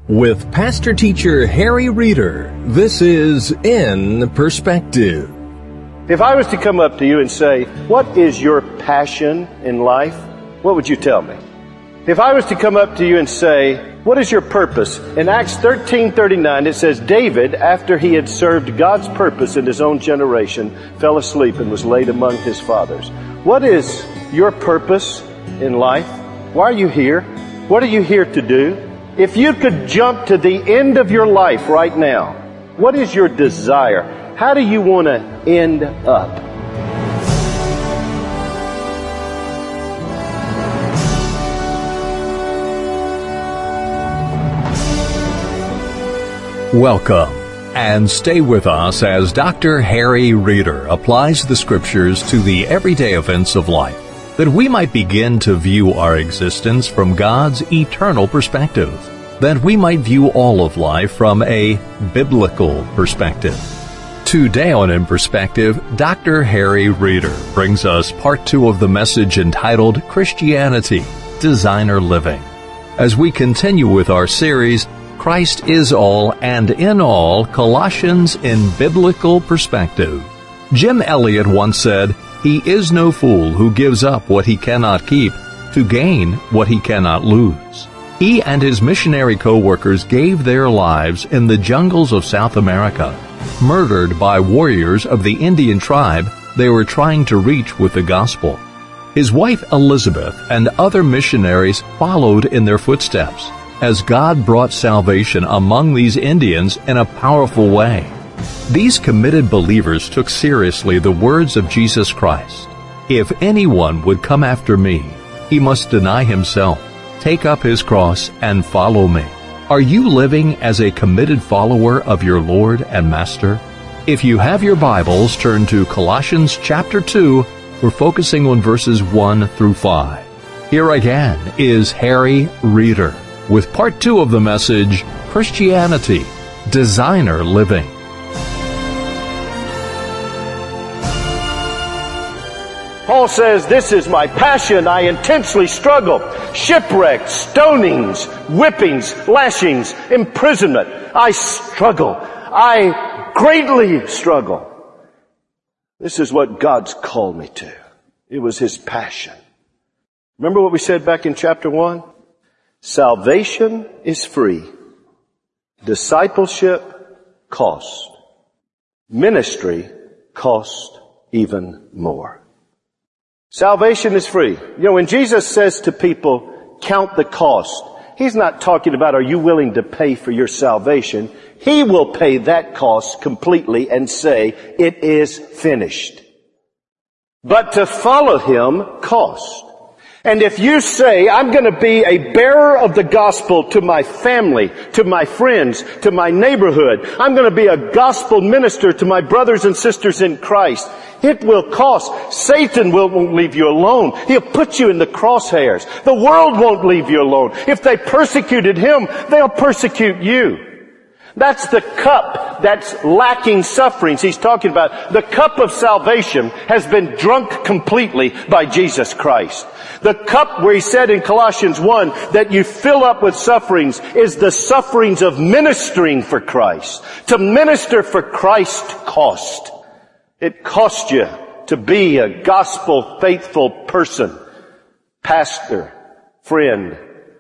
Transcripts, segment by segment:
With Pastor Teacher Harry Reeder, this is In Perspective. If I was to come up to you and say, what is your passion in life? What would you tell me? If I was to come up to you and say, what is your purpose? In Acts 13:39, it says, David, after he had served God's purpose in his own generation, fell asleep and was laid among his fathers. What is your purpose in life? Why are you here? What are you here to do? If you could jump to the end of your life right now, what is your desire? How do you want to end up? Welcome, and stay with us as Dr. Harry Reeder applies the Scriptures to the everyday events of life, that we might begin to view our existence from God's eternal perspective, that we might view all of life from a biblical perspective. Today on In Perspective, Dr. Harry Reeder brings us part 2 of the message entitled Christianity, Designer Living. As we continue with our series, Christ is all and in all, Colossians in Biblical Perspective. Jim Elliot once said, "He is no fool who gives up what he cannot keep to gain what he cannot lose." He and his missionary co-workers gave their lives in the jungles of South America, murdered by warriors of the Indian tribe they were trying to reach with the gospel. His wife Elizabeth and other missionaries followed in their footsteps, as God brought salvation among these Indians in a powerful way. These committed believers took seriously the words of Jesus Christ. If anyone would come after me, he must deny himself, take up his cross, and follow me. Are you living as a committed follower of your Lord and Master? If you have your Bibles, turn to Colossians chapter 2. We're focusing on verses 1 through 5. Here again is Harry Reeder with part 2 of the message, Christianity, Designer Living. Paul says, this is my passion. I intensely struggle. Shipwrecks, stonings, whippings, lashings, imprisonment. I struggle. I greatly struggle. This is what God's called me to. It was His passion. Remember what we said back in chapter 1? Salvation is free. Discipleship cost. Ministry cost even more. Salvation is free. You know, when Jesus says to people, count the cost, He's not talking about, are you willing to pay for your salvation? He will pay that cost completely and say, it is finished. But to follow Him costs. And if you say, I'm going to be a bearer of the gospel to my family, to my friends, to my neighborhood, I'm going to be a gospel minister to my brothers and sisters in Christ, it will cost. Satan won't leave you alone. He'll put you in the crosshairs. The world won't leave you alone. If they persecuted him, they'll persecute you. That's the cup that's lacking sufferings. He's talking about the cup of salvation has been drunk completely by Jesus Christ. The cup where he said in Colossians 1 that you fill up with sufferings is the sufferings of ministering for Christ. To minister for Christ cost. It cost you to be a gospel faithful person, pastor, friend,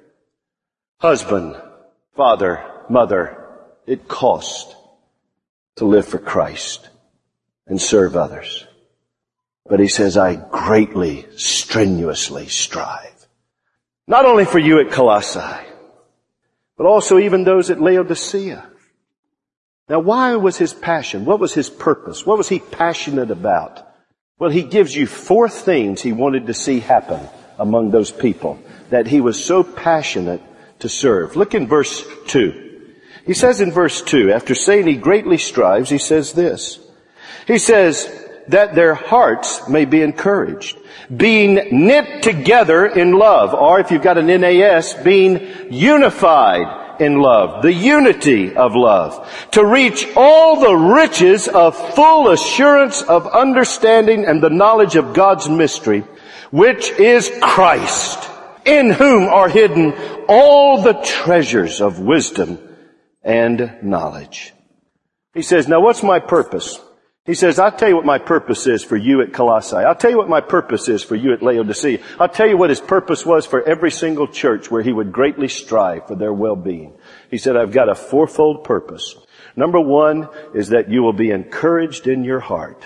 husband, father, mother. It cost to live for Christ and serve others. But he says, I greatly, strenuously strive. Not only for you at Colossae, but also even those at Laodicea. Now, why was his passion? What was his purpose? What was he passionate about? Well, he gives you 4 things he wanted to see happen among those people that he was so passionate to serve. Look in verse 2. He says in verse 2, after saying he greatly strives, he says this. He says, that their hearts may be encouraged, being knit together in love, or if you've got an NAS, being unified in love, the unity of love, to reach all the riches of full assurance of understanding and the knowledge of God's mystery, which is Christ, in whom are hidden all the treasures of wisdom and knowledge. He says, now what's my purpose? He says, I'll tell you what my purpose is for you at Colossae. I'll tell you what my purpose is for you at Laodicea. I'll tell you what his purpose was for every single church where he would greatly strive for their well-being. He said, I've got a fourfold purpose. Number one is that you will be encouraged in your heart.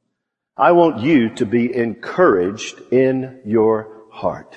I want you to be encouraged in your heart.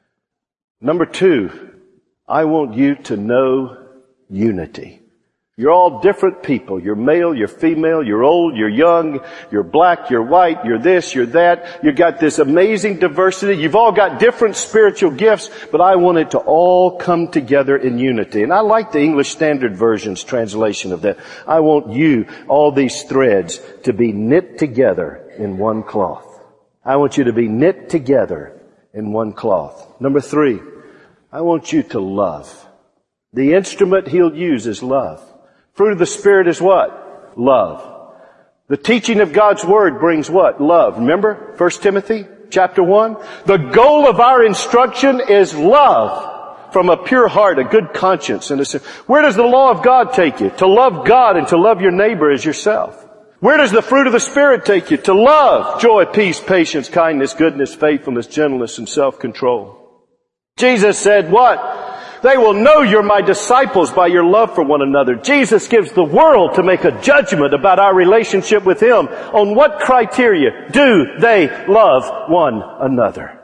Number two, I want you to know unity. You're all different people. You're male, you're female, you're old, you're young, you're black, you're white, you're this, you're that. You've got this amazing diversity. You've all got different spiritual gifts, but I want it to all come together in unity. And I like the English Standard Version's translation of that. I want you, all these threads, to be knit together in one cloth. I want you to be knit together in one cloth. Number three, I want you to love. The instrument he'll use is love. Fruit of the Spirit is what? Love. The teaching of God's Word brings what? Love. Remember 1 Timothy chapter 1? The goal of our instruction is love from a pure heart, a good conscience. And where does the law of God take you? To love God and to love your neighbor as yourself. Where does the fruit of the Spirit take you? To love, joy, peace, patience, kindness, goodness, faithfulness, gentleness, and self-control. Jesus said what? They will know you're my disciples by your love for one another. Jesus gives the world to make a judgment about our relationship with Him. On what criteria do they love one another?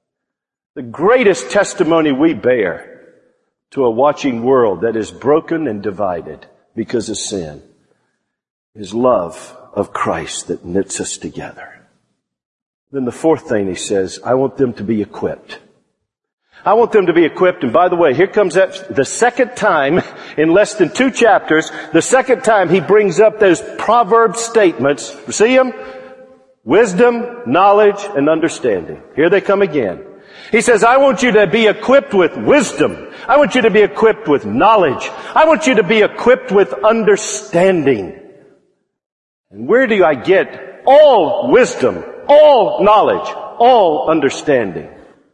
The greatest testimony we bear to a watching world that is broken and divided because of sin is love of Christ that knits us together. Then the fourth thing he says, I want them to be equipped. I want them to be equipped. And by the way, here comes that the second time in less than 2 chapters, the second time he brings up those proverb statements. See them? Wisdom, knowledge, and understanding. Here they come again. He says, I want you to be equipped with wisdom. I want you to be equipped with knowledge. I want you to be equipped with understanding. And where do I get all wisdom, all knowledge, all understanding?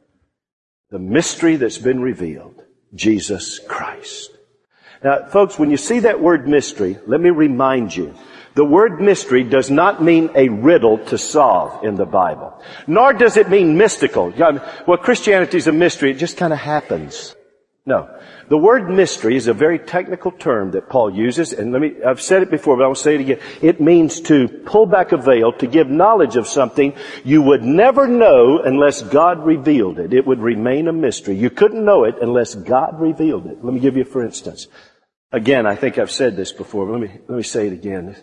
The mystery that's been revealed, Jesus Christ. Now, folks, when you see that word mystery, let me remind you, the word mystery does not mean a riddle to solve in the Bible. Nor does it mean mystical. Well, Christianity is a mystery. It just kind of happens. No. The word mystery is a very technical term that Paul uses, and I've said it before, but I will say it again. It means to pull back a veil, to give knowledge of something you would never know unless God revealed it. It would remain a mystery. You couldn't know it unless God revealed it. Let me give you for instance. Again, I think I've said this before, but let me say it again.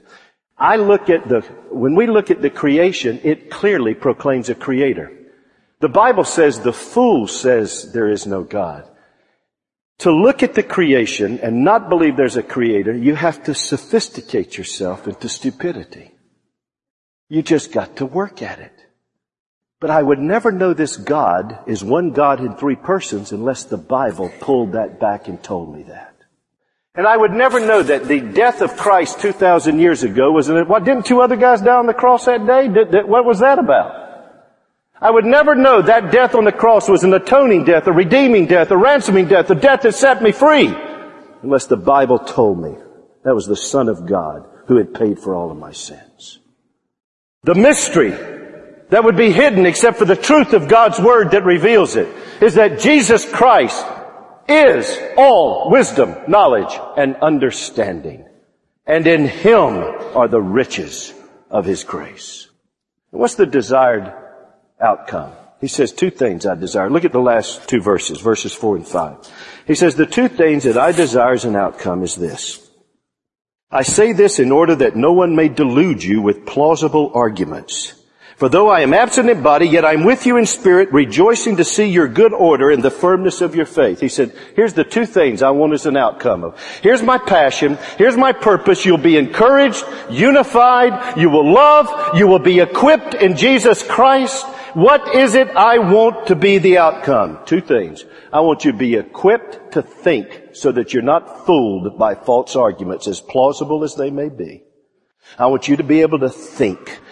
When we look at the creation, it clearly proclaims a creator. The Bible says the fool says there is no God. To look at the creation and not believe there's a creator, you have to sophisticate yourself into stupidity. You just got to work at it. But I would never know this God is one God in 3 persons unless the Bible pulled that back and told me that. And I would never know that the death of Christ 2,000 years ago didn't 2 other guys die on the cross that day? What was that about? I would never know that death on the cross was an atoning death, a redeeming death, a ransoming death, a death that set me free, unless the Bible told me that was the Son of God who had paid for all of my sins. The mystery that would be hidden except for the truth of God's Word that reveals it is that Jesus Christ is all wisdom, knowledge, and understanding. And in Him are the riches of His grace. And what's the desired outcome? He says 2 things I desire. Look at the last 2 verses 4 and 5. He says, the 2 things that I desire as an outcome is this. I say this in order that no one may delude you with plausible arguments. For though I am absent in body, yet I am with you in spirit, rejoicing to see your good order and the firmness of your faith. He said, here's the 2 things I want as an outcome of. Here's my passion. Here's my purpose. You'll be encouraged, unified. You will love. You will be equipped in Jesus Christ. What is it I want to be the outcome? 2 things. I want you to be equipped to think so that you're not fooled by false arguments, as plausible as they may be. I want you to be able to think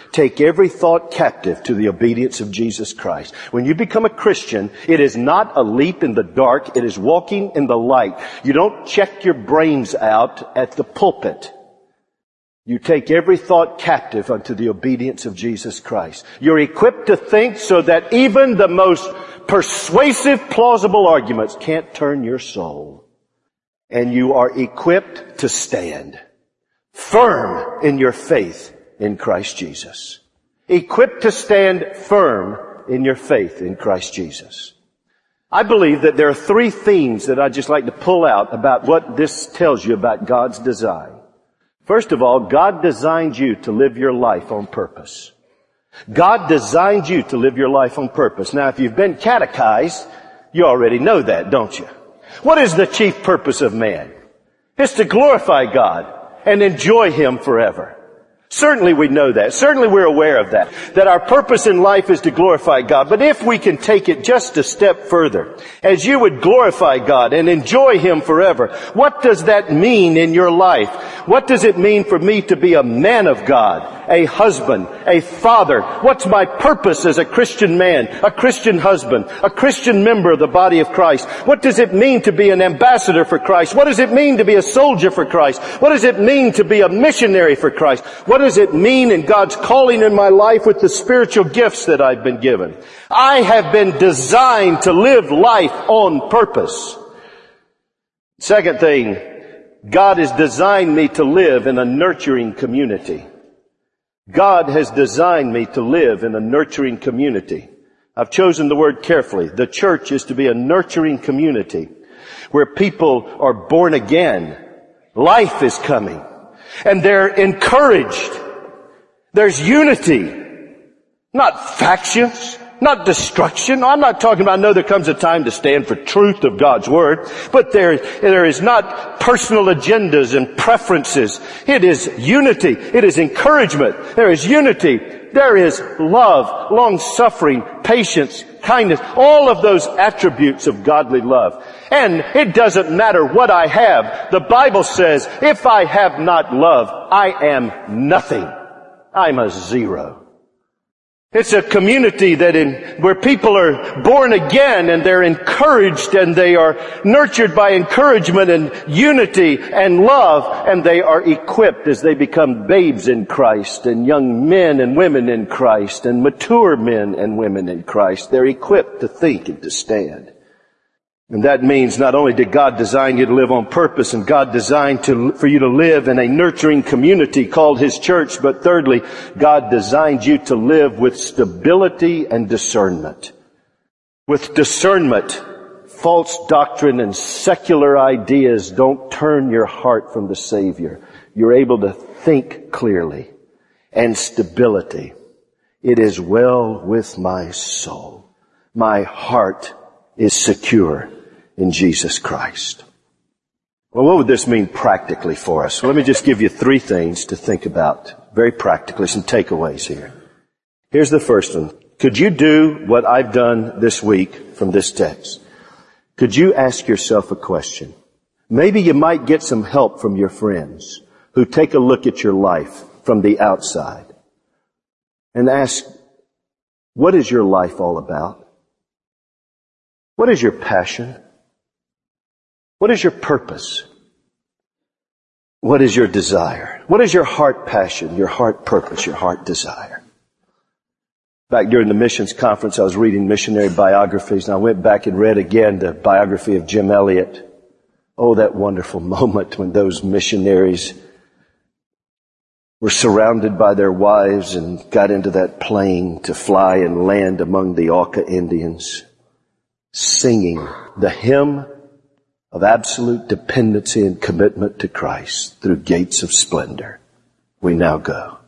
take every thought captive to the obedience of Jesus Christ. When you become a Christian, it is not a leap in the dark. It is walking in the light. You don't check your brains out at the pulpit. You take every thought captive unto the obedience of Jesus Christ. You're equipped to think so that even the most persuasive, plausible arguments can't turn your soul. And you are equipped to stand firm in your faith in Christ Jesus. Equipped to stand firm in your faith in Christ Jesus. I believe that there are three themes that I'd just like to pull out about what this tells you about God's design. First of all, God designed you to live your life on purpose. God designed you to live your life on purpose. Now, if you've been catechized, you already know that, don't you? What is the chief purpose of man? It's to glorify God and enjoy Him forever. Certainly we know that. Certainly we're aware of that. That our purpose in life is to glorify God. But if we can take it just a step further, as you would glorify God and enjoy Him forever, what does that mean in your life? What does it mean for me to be a man of God, a husband, a father? What's my purpose as a Christian man, a Christian husband, a Christian member of the body of Christ? What does it mean to be an ambassador for Christ? What does it mean to be a soldier for Christ? What does it mean to be a missionary for Christ? What does it mean in God's calling in my life with the spiritual gifts that I've been given? I have been designed to live life on purpose. Second thing, God has designed me to live in a nurturing community. God has designed me to live in a nurturing community. I've chosen the word carefully. The church is to be a nurturing community where people are born again. Life is coming. And they're encouraged. There's unity. Not factions. Not destruction. I'm not talking about, no, there comes a time to stand for truth of God's Word. But there is not personal agendas and preferences. It is unity. It is encouragement. There is unity. There is love, long-suffering, patience, kindness. All of those attributes of godly love. And it doesn't matter what I have. The Bible says, if I have not love, I am nothing. I'm a zero. It's a community where people are born again and they're encouraged and they are nurtured by encouragement and unity and love, and they are equipped as they become babes in Christ and young men and women in Christ and mature men and women in Christ. They're equipped to think and to stand. And that means not only did God design you to live on purpose, and God designed for you to live in a nurturing community called His church, but thirdly, God designed you to live with stability and discernment. With discernment, false doctrine and secular ideas don't turn your heart from the Savior. You're able to think clearly. And stability. It is well with my soul. My heart is secure in Jesus Christ. Well, what would this mean practically for us? Well, let me just give you three things to think about. Very practically, some takeaways here. Here's the first one. Could you do what I've done this week from this text? Could you ask yourself a question? Maybe you might get some help from your friends who take a look at your life from the outside and ask, what is your life all about? What is your passion? What is your purpose? What is your desire? What is your heart passion, your heart purpose, your heart desire? Back during the missions conference, I was reading missionary biographies, and I went back and read again the biography of Jim Elliot. Oh, that wonderful moment when those missionaries were surrounded by their wives and got into that plane to fly and land among the Auca Indians, singing the hymn of absolute dependency and commitment to Christ. Through gates of splendor we now go.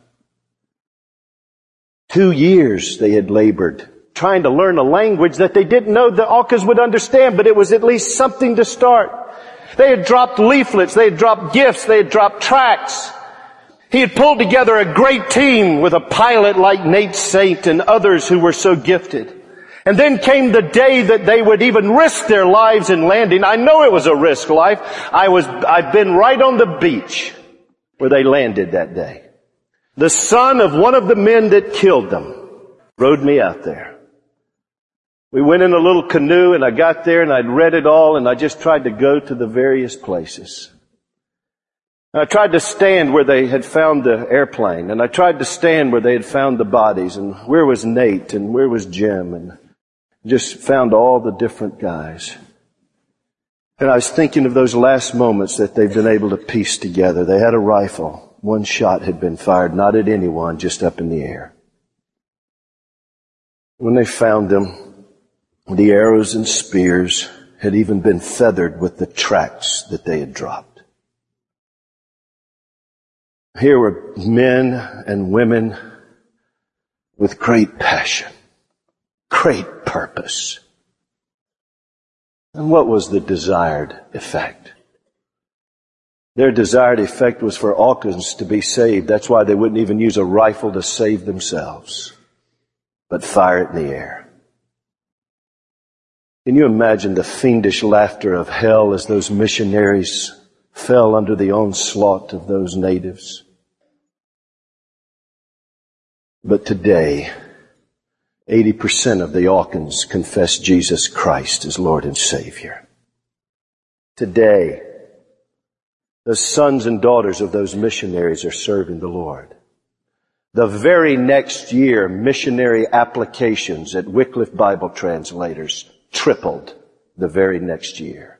2 years they had labored trying to learn a language that they didn't know the Aucas would understand, but it was at least something to start. They had dropped leaflets, they had dropped gifts, they had dropped tracts. He had pulled together a great team with a pilot like Nate Saint and others who were so gifted. And then came the day that they would even risk their lives in landing. I know it was a risk life. I've been right on the beach where they landed that day. the son of one of the men that killed them, rowed me out there. We went in a little canoe, and I got there, and I'd read it all, and I just tried to go to the various places. And I tried to stand where they had found the airplane, and I tried to stand where they had found the bodies, and where was Nate, and where was Jim, and just found all the different guys. And I was thinking of those last moments that they've been able to piece together. They had a rifle. One shot had been fired, not at anyone, just up in the air. When they found them, the arrows and spears had even been feathered with the tracks that they had dropped. Here were men and women with great passion, great purpose. And what was the desired effect? Their desired effect was for Hawkins to be saved. That's why they wouldn't even use a rifle to save themselves, but fire it in the air. Can you imagine the fiendish laughter of hell as those missionaries fell under the onslaught of those natives? But today, 80% of the Hawkins confess Jesus Christ as Lord and Savior. Today, the sons and daughters of those missionaries are serving the Lord. The very next year, missionary applications at Wycliffe Bible Translators tripled the very next year.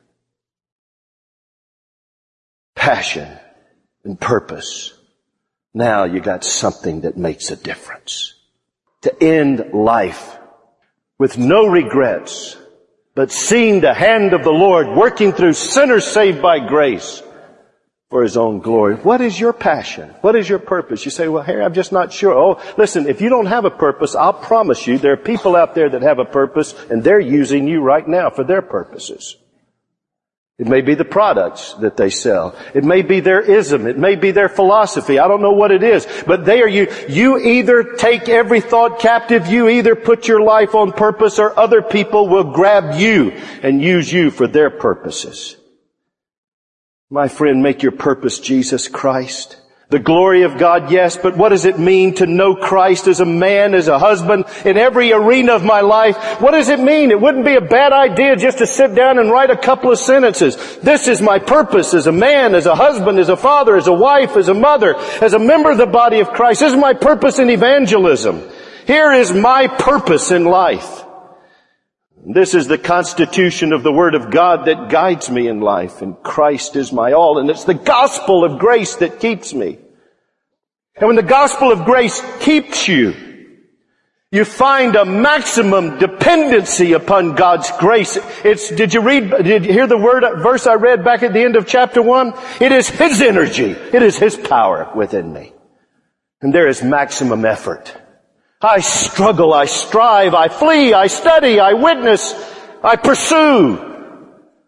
Passion and purpose. Now you got something that makes a difference. To end life with no regrets, but seeing the hand of the Lord working through sinners saved by grace for His own glory. What is your passion? What is your purpose? You say, well, Harry, I'm just not sure. Oh, listen, if you don't have a purpose, I'll promise you there are people out there that have a purpose, and they're using you right now for their purposes. It may be the products that they sell. It may be their ism. It may be their philosophy. I don't know what it is. But they are you. You either take every thought captive, you either put your life on purpose, or other people will grab you and use you for their purposes. My friend, make your purpose Jesus Christ. The glory of God, yes, but what does it mean to know Christ as a man, as a husband, in every arena of my life? What does it mean? It wouldn't be a bad idea just to sit down and write a couple of sentences. This is my purpose as a man, as a husband, as a father, as a wife, as a mother, as a member of the body of Christ. This is my purpose in evangelism. Here is my purpose in life. This is the constitution of the Word of God that guides me in life, and Christ is my all, and it's the gospel of grace that keeps me. And when the gospel of grace keeps you, you find a maximum dependency upon God's grace. Did you hear the verse I read back at the end of chapter 1? It is His energy. It is His power within me. And there is maximum effort. I struggle, I strive, I flee, I study, I witness, I pursue.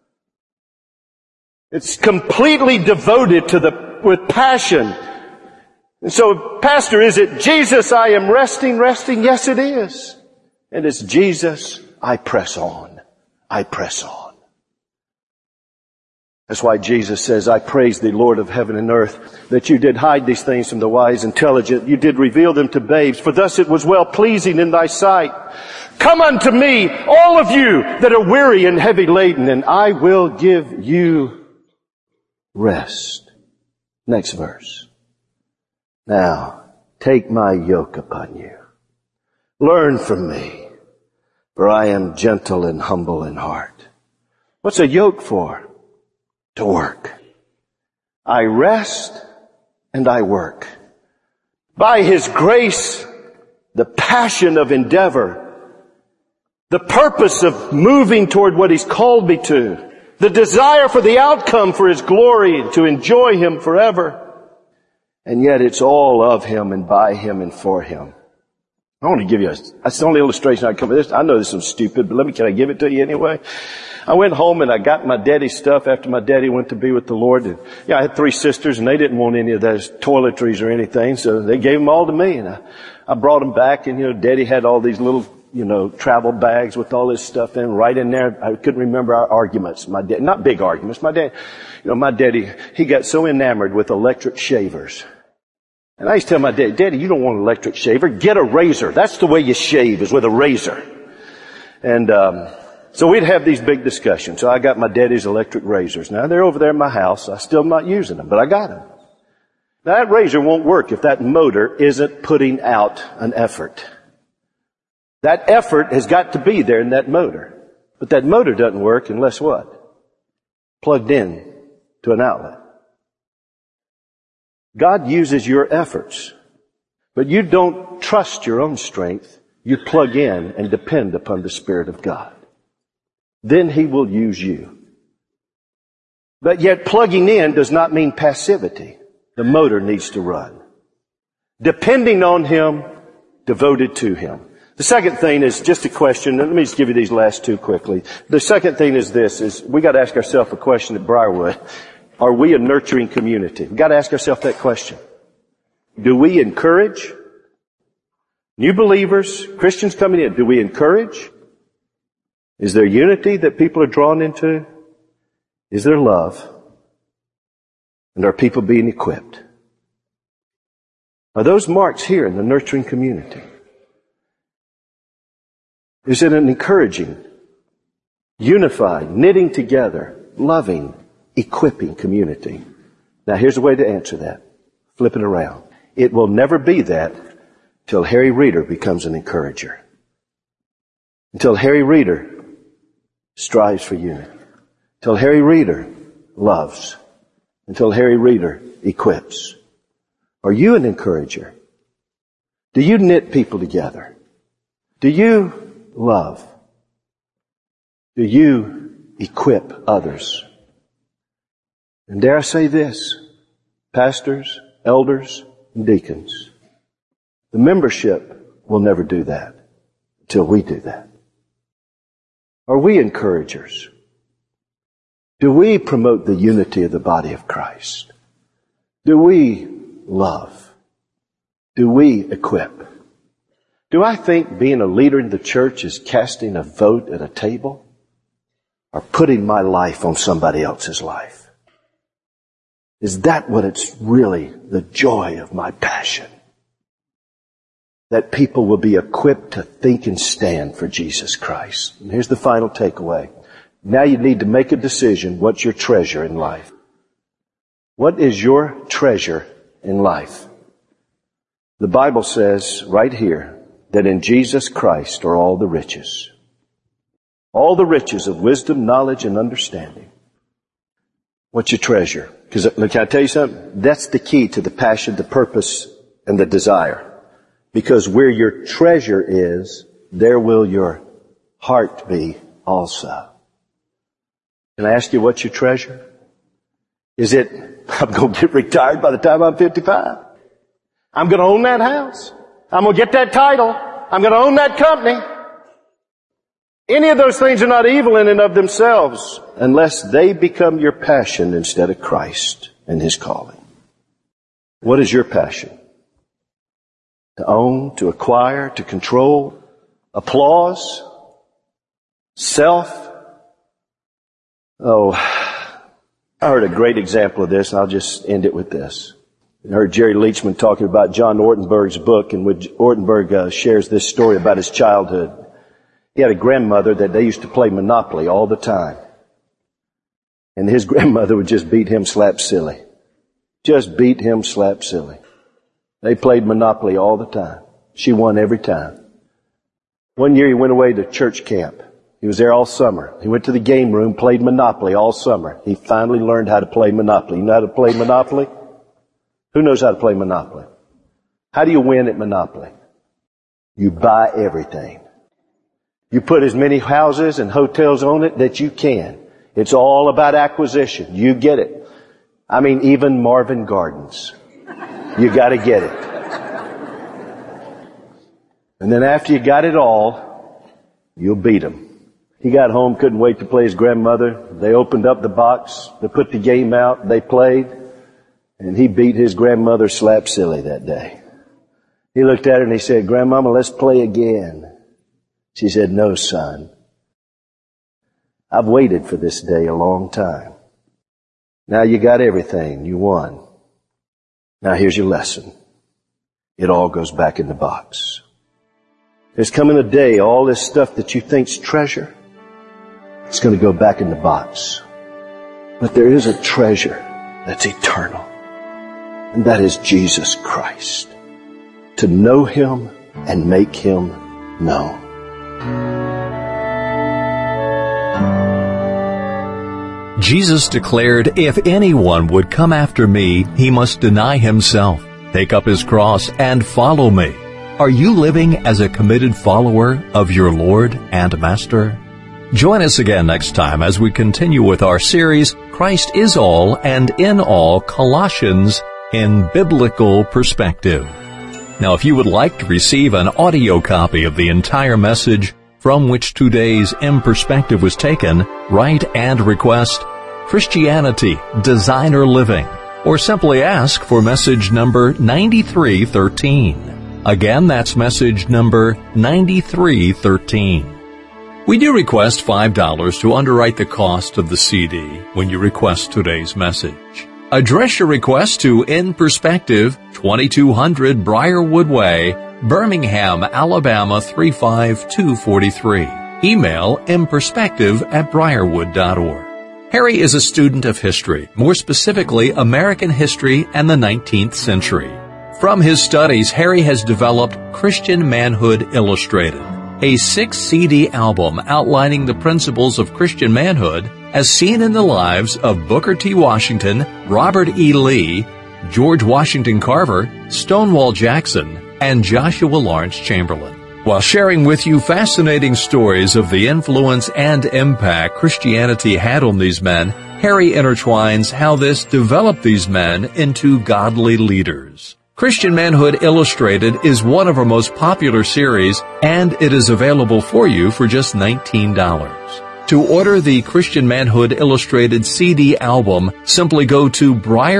It's completely devoted with passion. And so, Pastor, is it Jesus I am resting? Yes, it is. And it's Jesus I press on. I press on. That's why Jesus says, I praise thee, Lord of heaven and earth, that you did hide these things from the wise, intelligent. You did reveal them to babes, for thus it was well pleasing in thy sight. Come unto me, all of you that are weary and heavy laden, and I will give you rest. Next verse. Now, take my yoke upon you. Learn from me, for I am gentle and humble in heart. What's a yoke for? To work. I rest and I work. By His grace, the passion of endeavor, the purpose of moving toward what He's called me to, the desire for the outcome for His glory, to enjoy Him forever. And yet it's all of Him and by Him and for Him. I want to give you that's the only illustration I can come with this. I know this is stupid, but can I give it to you anyway? I went home and I got my daddy's stuff after my daddy went to be with the Lord. And I had 3 sisters and they didn't want any of those toiletries or anything, so they gave them all to me. And I brought them back, and daddy had all these little, travel bags with all this stuff in, right in there. I couldn't remember our arguments. My dad, not big arguments. My daddy, he got so enamored with electric shavers. And I used to tell my dad, Daddy, you don't want an electric shaver. Get a razor. That's the way you shave, is with a razor. And so we'd have these big discussions. So I got my daddy's electric razors. Now, they're over there in my house. I still am not using them, but I got them. Now, that razor won't work if that motor isn't putting out an effort. That effort has got to be there in that motor. But that motor doesn't work unless what? Plugged in to an outlet. God uses your efforts, but you don't trust your own strength. You plug in and depend upon the Spirit of God. Then He will use you. But yet plugging in does not mean passivity. The motor needs to run. Depending on Him, devoted to Him. The second thing is just a question. Let me just give you these last two quickly. The second thing is this, is we got to ask ourselves a question at Briarwood. Are we a nurturing community? We've got to ask ourselves that question. Do we encourage new believers, Christians coming in? Do we encourage? Is there unity that people are drawn into? Is there love? And are people being equipped? Are those marks here in the nurturing community? Is it an encouraging, unified, knitting together, loving, equipping community? Now here's a way to answer that. Flip it around. It will never be that till Harry Reeder becomes an encourager. Until Harry Reeder strives for unity. Until Harry Reeder loves. Until Harry Reeder equips. Are you an encourager? Do you knit people together? Do you love? Do you equip others? And dare I say this, pastors, elders, and deacons, the membership will never do that until we do that. Are we encouragers? Do we promote the unity of the body of Christ? Do we love? Do we equip? Do I think being a leader in the church is casting a vote at a table or putting my life on somebody else's life? Is that what it's really the joy of my passion? That people will be equipped to think and stand for Jesus Christ. And here's the final takeaway. Now you need to make a decision. What's your treasure in life? What is your treasure in life? The Bible says right here that in Jesus Christ are all the riches. All the riches of wisdom, knowledge, and understanding. What's your treasure? Because can I tell you something? That's the key to the passion, the purpose, and the desire. Because where your treasure is, there will your heart be also. Can I ask you what's your treasure? Is it, I'm going to get retired by the time I'm 55? I'm going to own that house. I'm going to get that title. I'm going to own that company. Any of those things are not evil in and of themselves unless they become your passion instead of Christ and His calling. What is your passion? To own, to acquire, to control, applause, self. Oh, I heard a great example of this, and I'll just end it with this. I heard Jerry Leachman talking about John Ortenberg's book, and Ortenberg shares this story about his childhood. He had a grandmother that they used to play Monopoly all the time. And his grandmother would just beat him slap silly. Just beat him slap silly. They played Monopoly all the time. She won every time. One year he went away to church camp. He was there all summer. He went to the game room, played Monopoly all summer. He finally learned how to play Monopoly. You know how to play Monopoly? Who knows how to play Monopoly? How do you win at Monopoly? You buy everything. You put as many houses and hotels on it that you can. It's all about acquisition. You get it. I mean, even Marvin Gardens. You got to get it. And then after you got it all, you'll beat them. He got home, couldn't wait to play his grandmother. They opened up the box. They put the game out. They played. And he beat his grandmother slap silly that day. He looked at her and he said, "Grandmama, let's play again." She said, "No, son. I've waited for this day a long time. Now you got everything. You won. Now here's your lesson. it all goes back in the box. There's coming a day, all this stuff that you think's treasure, it's going to go back in the box. But there is a treasure that's eternal, and that is Jesus Christ. To know Him and make Him known. Jesus declared, "If anyone would come after me, he must deny himself, take up his cross, and follow me." Are you living as a committed follower of your Lord and Master? Join us again next time as we continue with our series, Christ is All and in All, Colossians in Biblical Perspective. Now, if you would like to receive an audio copy of the entire message from which today's In Perspective was taken, write and request Christianity, Designer Living, or simply ask for message number 9313. Again, that's message number 9313. We do request $5 to underwrite the cost of the CD when you request today's message. Address your request to In Perspective, 2200 Briarwood Way, Birmingham, Alabama 35243. Email inperspective@briarwood.org. Harry is a student of history, more specifically American history and the 19th century. From his studies, Harry has developed Christian Manhood Illustrated, a 6-CD album outlining the principles of Christian manhood as seen in the lives of Booker T. Washington, Robert E. Lee, George Washington Carver, Stonewall Jackson, and Joshua Lawrence Chamberlain. While sharing with you fascinating stories of the influence and impact Christianity had on these men, Harry intertwines how this developed these men into godly leaders. Christian Manhood Illustrated is one of our most popular series, and it is available for you for just $19. To order the Christian Manhood Illustrated CD album, simply go to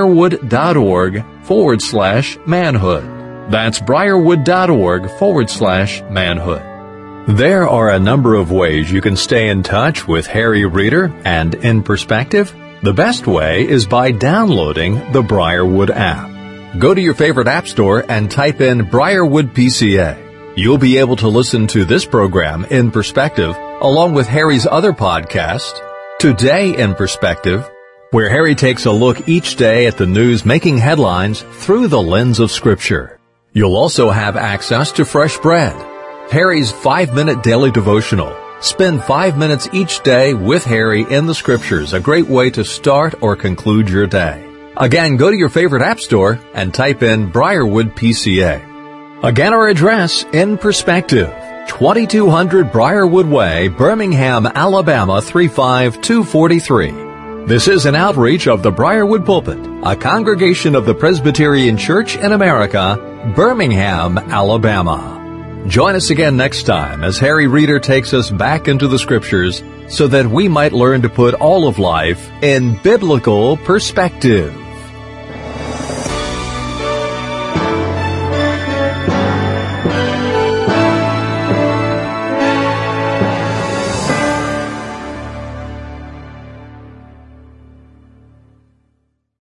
briarwood.org/manhood. That's briarwood.org/manhood. There are a number of ways you can stay in touch with Harry Reeder and In Perspective. The best way is by downloading the Briarwood app. Go to your favorite app store and type in Briarwood PCA. You'll be able to listen to this program In Perspective along with Harry's other podcast, Today in Perspective, where Harry takes a look each day at the news making headlines through the lens of Scripture. You'll also have access to Fresh Bread, Harry's 5-minute daily devotional. Spend 5 minutes each day with Harry in the Scriptures, a great way to start or conclude your day. Again, go to your favorite app store and type in Briarwood PCA. Again, our address, In Perspective, 2200 Briarwood Way, Birmingham, Alabama 35243. This is an outreach of the Briarwood Pulpit, a congregation of the Presbyterian Church in America, Birmingham, Alabama. Join us again next time as Harry Reeder takes us back into the Scriptures so that we might learn to put all of life in biblical perspective.